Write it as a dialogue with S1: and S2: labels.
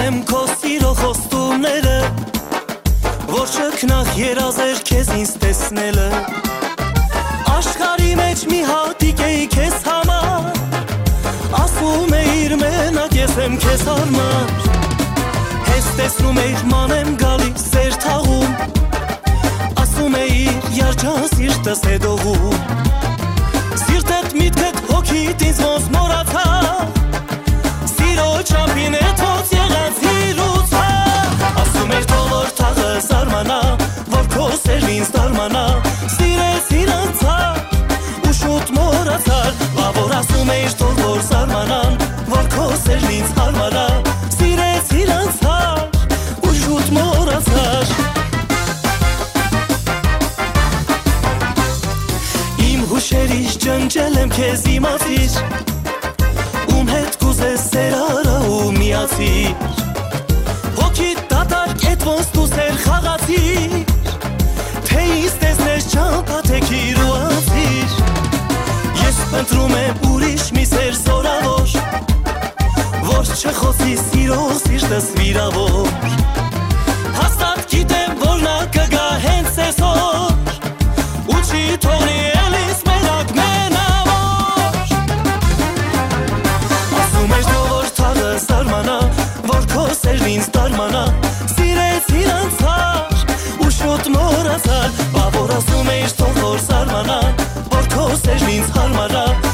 S1: եմ քո սիրո խոստումները, որ շքնախ երազեր քեզ ինձ տեսնելը, աշխարհի մեջ մի հատիկ էի քեզ համար, ասում էիր մենակ ես եմ քեզ համար, հենց տեսնում էիր մանեմ գալիս ձեր թաղում, ասում էիր երջան սիրտս է դողում, սիրտդ միտքդ հոգիդ ինձ ոնց մոռացա, սիրո չափին է թոց եղած հիրուցա, ասում էր թող որ թաղը զարմանա, որ քո սերն ինձ դարմանա, սիրեցիր անցար ու շուտ մոռացար, բա որ ասում էիր թող որ զարմանան, որ քո սերն ինձ հարմարա, սիրեցիր անցար ու շուտ մոռացար, իմ հուշերից ջնջել եմ քեզ իմացիր, ում հետ կուզես սեր արա ու միացիր, հոգիդ դատարկ էդ ոնց դու սեր խաղացիր, թե ինձ տեսնես չամփաթեքիր ու անցիր, ես ընտրում եմ ուրիշ մի սեր զորավոր, որ չխոսի սիրո սիրտս վիրավոր, հաստատ գիտեմ որ նա կգա հենց այսօր, ու չի թողնի էլիս մենակ մենավոր, ասում էր թող որ թաղը զարմանա, որ քո սերն ինձ դարմանա, սիրեցիր անցար ու շուտ մոռացար, բա որ ասում էիր թող որ զարմանա, որ քո սերն ինձ հարմարա,